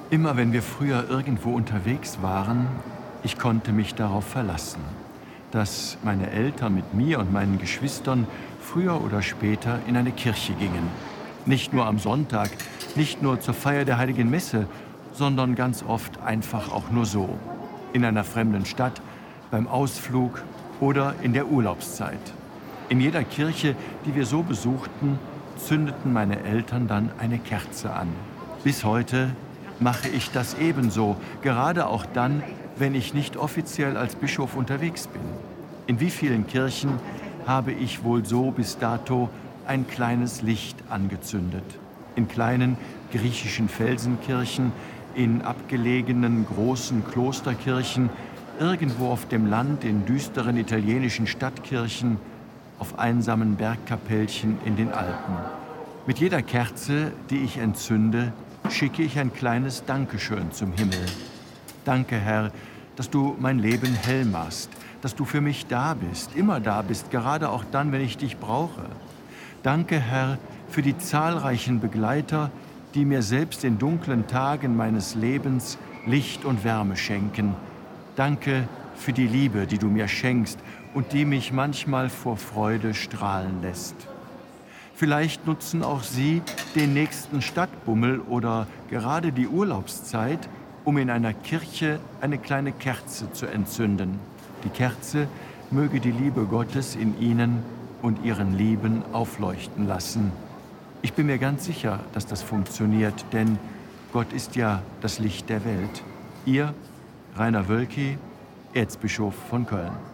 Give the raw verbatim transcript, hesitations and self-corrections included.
Immer wenn wir früher irgendwo unterwegs waren, ich konnte mich darauf verlassen, dass meine Eltern mit mir und meinen Geschwistern früher oder später in eine Kirche gingen. Nicht nur am Sonntag, nicht nur zur Feier der Heiligen Messe, sondern ganz oft einfach auch nur so. In einer fremden Stadt, beim Ausflug oder in der Urlaubszeit. In jeder Kirche, die wir so besuchten, zündeten meine Eltern dann eine Kerze an. Bis heute mache ich das ebenso, gerade auch dann, wenn ich nicht offiziell als Bischof unterwegs bin. In wie vielen Kirchen habe ich wohl so bis dato ein kleines Licht angezündet? In kleinen griechischen Felsenkirchen, in abgelegenen großen Klosterkirchen, irgendwo auf dem Land in düsteren italienischen Stadtkirchen, auf einsamen Bergkapellchen in den Alpen. Mit jeder Kerze, die ich entzünde, schicke ich ein kleines Dankeschön zum Himmel. Danke, Herr, dass du mein Leben hell machst, dass du für mich da bist, immer da bist, gerade auch dann, wenn ich dich brauche. Danke, Herr, für die zahlreichen Begleiter, die mir selbst in dunklen Tagen meines Lebens Licht und Wärme schenken. Danke für die Liebe, die du mir schenkst und die mich manchmal vor Freude strahlen lässt. Vielleicht nutzen auch Sie den nächsten Stadtbummel oder gerade die Urlaubszeit, um in einer Kirche eine kleine Kerze zu entzünden. Die Kerze möge die Liebe Gottes in Ihnen und Ihren Lieben aufleuchten lassen. Ich bin mir ganz sicher, dass das funktioniert, denn Gott ist ja das Licht der Welt. Ihr, Rainer Wölki, Erzbischof von Köln.